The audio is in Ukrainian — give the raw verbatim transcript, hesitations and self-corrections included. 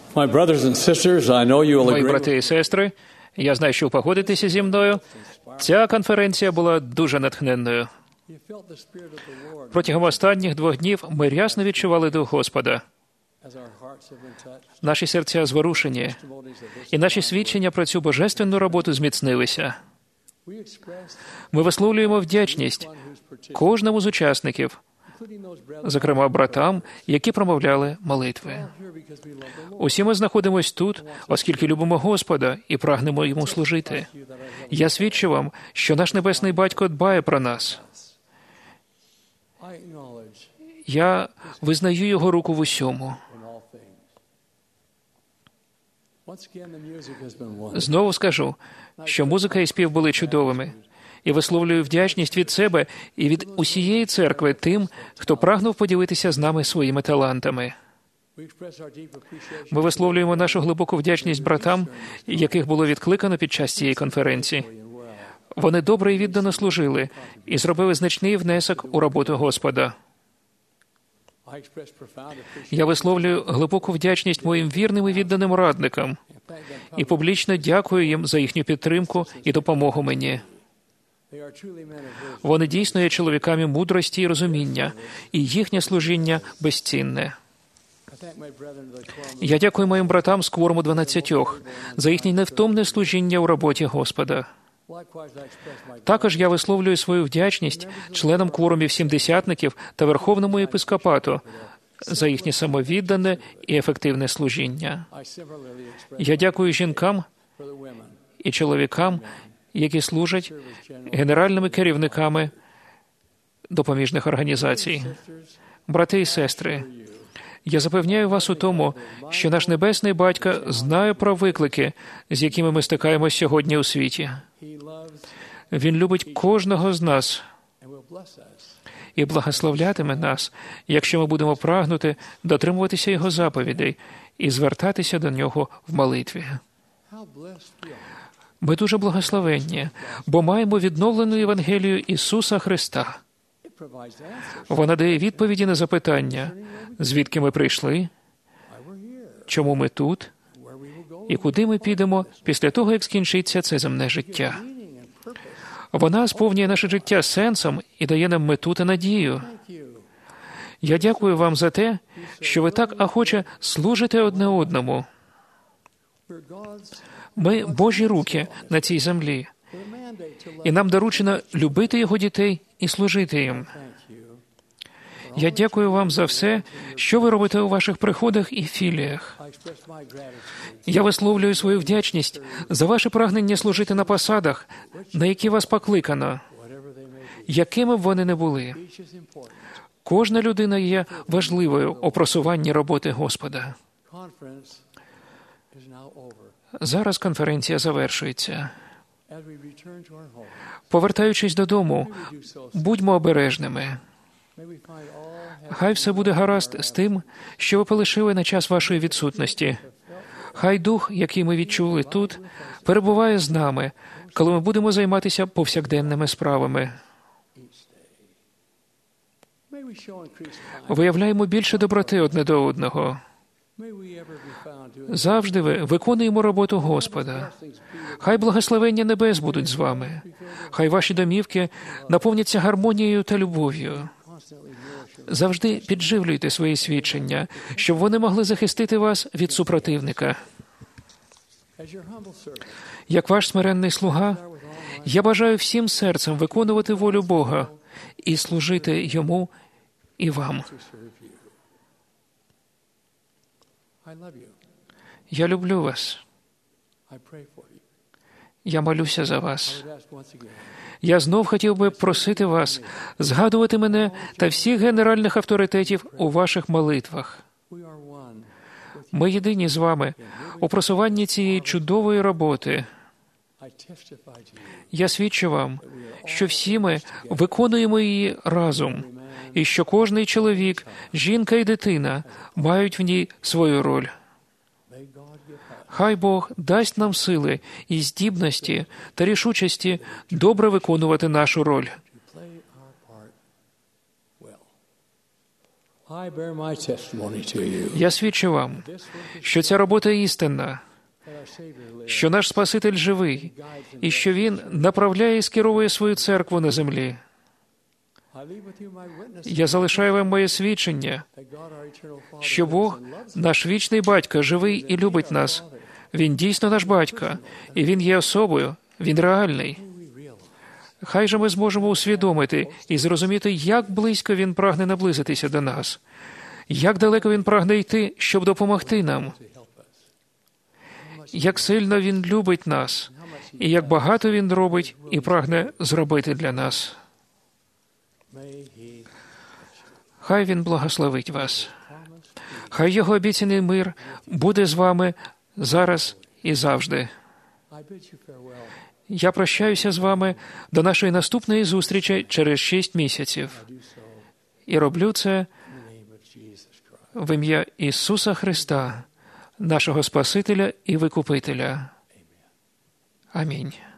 My brothers and sisters, I know you will Мої agree. брати і сестри, я знаю, що ви погодитеся зі мною. Ця конференція була дуже натхненною. You felt the Spirit of the Lord Протягом останніх двох днів ми рясно відчували Дух Господа. as our hearts have been touched. Наші серця зворушені, Testimonies of this. і наші свідчення про цю божественну роботу зміцнилися. We expressed Ми висловлюємо вдячність one who's participated, кожному з учасників, including those brothers зокрема братам, які промовляли молитви. here because we love the Lord. Усі ми знаходимось тут, оскільки любимо Господа і прагнемо Йому служити. You that our heavenly Я свідчу вам, що наш Небесний Батько дбає про нас. I acknowledge Я визнаю Його руку в усьому. in all things. Once again, the music has been wonderful. Знову скажу, що музика і спів були чудовими. І висловлюю вдячність від себе і від усієї церкви тим, хто прагнув поділитися з нами своїми талантами. We express our deep appreciation Ми висловлюємо нашу глибоку вдячність братам, яких було відкликано під час цієї конференції. and well. Вони добре і віддано служили і зробили значний внесок у роботу Господа. I express profound appreciation Я висловлюю глибоку вдячність моїм вірним і відданим радникам and thank them і публічно дякую їм за їхню підтримку і допомогу мені. They are truly men of wisdom. Вони дійсно є чоловіками мудрості і розуміння, і їхнє служіння безцінне. I thank my brethren of the quorum. Я дякую моїм братам з кворуму дванадцятьох за їхнє невтомне служіння у роботі Господа. Likewise, I express my Також я висловлюю свою вдячність членам кворумів сімдесятників та Верховному єпископату за їхнє самовіддане і ефективне служіння. I similarly express Я дякую жінкам for the women і чоловікам, які служать service general генеральними керівниками допоміжних організацій. sisters Брати і сестри, for you. я запевняю вас у тому, що наш Небесний Батько знає про виклики, з якими ми стикаємося сьогодні у світі. He loves Він любить кожного з нас and will bless us. і благословлятиме нас, якщо ми будемо прагнути дотримуватися Його заповідей і звертатися до Нього в молитві. How blessed we are. Ми дуже благословенні, бо маємо відновлену Євангелію Ісуса Христа. It provides answers. Вона дає відповіді на запитання, звідки ми прийшли, Why we're here, чому ми тут where we will go, і куди ми підемо після того, як скінчиться це земне життя. meaning and purpose. Вона сповнює наше життя сенсом і дає нам мету та надію. Thank you. Я дякую вам за те, що ви так охоче служите одне одному. We're God's Ми Божі руки на цій землі, with a mandate to love. і нам доручено любити Його дітей і служити їм. Thank you. Я дякую вам за все, що ви робите у ваших приходах і філіях. I express my gratitude. Я висловлюю свою вдячність за ваше прагнення служити на посадах, на які вас покликано, Whatever they may be. якими б вони не були. Each is important. Кожна людина є важливою у просуванні роботи Господа. Conference is now over. Зараз конференція завершується. As we return to our home, Повертаючись додому, may we do so. будьмо обережними. May we find all Хай все буде гаразд з тим, що ви полишили на час вашої відсутності. Хай дух, який ми відчули тут, перебуває з нами, коли ми будемо займатися повсякденними справами. each day. May we show increased kindness. Виявляємо більше доброти одне до одного. May we ever be found doing Завжди ви виконуємо роботу Господа. blessings be with Хай благословення небес будуть з вами. Хай ваші домівки наповняться гармонією та любов'ю. constantly nourish your Завжди підживлюйте свої свідчення, щоб вони могли захистити вас від супротивника. as your humble servant. Як ваш смиренний слуга, With all my я бажаю всім серцем виконувати волю Бога і служити Йому і вам. to serve you. I love you. Я люблю вас. I pray for you. Я молюся за I вас. would ask once again. Я знов хотів би просити вас згадувати мене та всіх генеральних авторитетів у ваших молитвах. We are one with you. Ми єдині з вами у просуванні цієї чудової роботи. I testify to you Я свідчу вам, that we are all що всі ми виконуємо її разом, і що кожний чоловік, жінка і дитина мають в ній свою роль. may God give us Хай Бог дасть нам сили і здібності та рішучості добре виконувати нашу роль. to play our part well. I bear my testimony to you Я свідчу вам, що ця робота істинна, that our Savior lives що наш Спаситель живий, і що Він направляє і скеровує свою церкву на землі. I leave with you my witness Я залишаю вам моє свідчення, that God, our eternal Father, що lives Бог, and loves us. наш вічний батько, живий і любить нас. Він дійсно наш батько, і Він є особою, Він реальний. We realize Хай же ми зможемо усвідомити і зрозуміти, як близько Він прагне наблизитися до нас, як далеко Він прагне йти, щоб допомогти нам, to help us. як сильно Він любить нас, і як багато Він робить і прагне зробити для нас. May He Хай Він благословить вас. Хай Його обіцяний мир буде з вами зараз і завжди. I bid you farewell. Я прощаюся з вами до нашої наступної зустрічі через шість місяців. I do so І роблю це in the name of Jesus Christ. в ім'я Ісуса Христа, нашого Спасителя і Викупителя. Амінь.